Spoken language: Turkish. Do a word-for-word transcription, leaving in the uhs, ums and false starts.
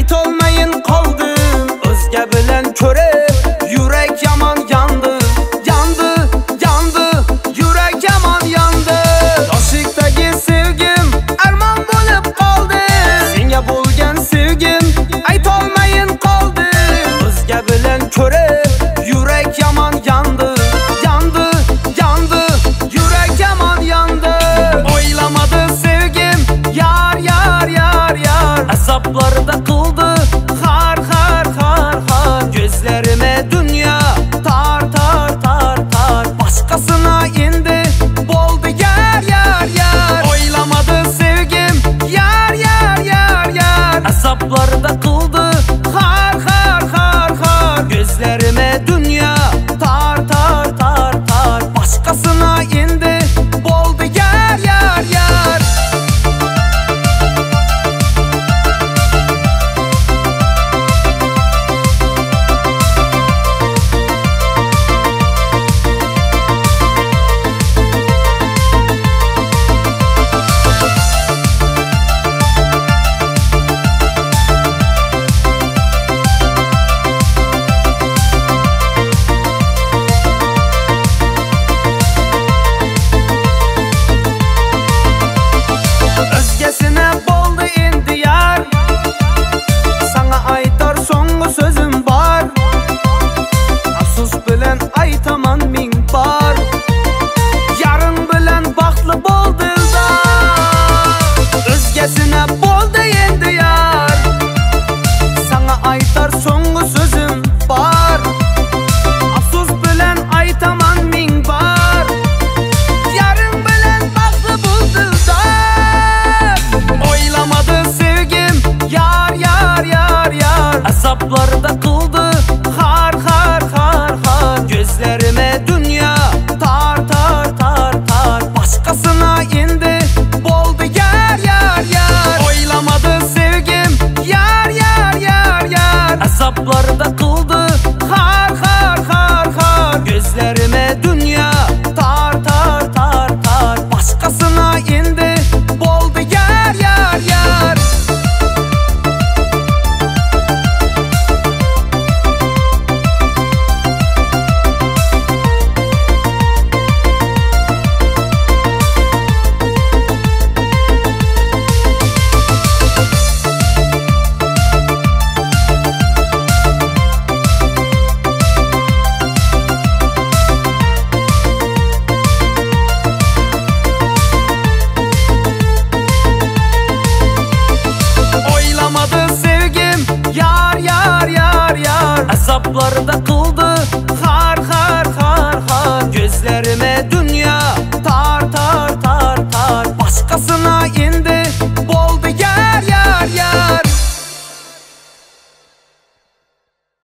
aytolmayin qoldim. O'zga bilan ko'rib yürek yaman yandı. Yandı, yandı, yürek yaman yandı. Yoshlikdagi sevgim armon bo'lib qoldi. Senga bo'lgan sevgim aytolmayin qoldim. O'zga bilan ko'rib yürek yaman yandı. Yandı, yandı, yürek yaman yandı. Oylamadı sevgim yar yar yar yar. Azaplarda qildi har har har har. Gözlerime dünya tar tar tar tar. Başkasına indi boldu yar yar yar. Oylamadı sevgim yar yar yar yar. Azaplarda qildi har har har har. Gözlerime dünya tar tar tar tar. Başkasına indi boldu yar yar yar. Özgesine boldu indi yar. Sana aytar so'nggi so'zim bor. Afsus bilan aytaman ming bor. Yarın bilan baxtli bo'l dildor. Özgesine boldu endi yar. Sana aytar so'nggi so'zim bor. Afsus bilan aytaman ming bor. Yarın bilan baxtli bo'l dildor. Oylamadı sevgim yar yar yar yar. Azaplarda qildi har har har har. Gözlerime dünya tar tar tar tar. Başkasına indi boldu yar yar yar. Oylamadı sevgim yar yar yar yar. Azaplarda qildi har har har har. Gözlerime dünya tar tar tar tar. Başkasına indi boldu yar yar yar. Oylamadı sevgim yar yar yar yar. Azaplarda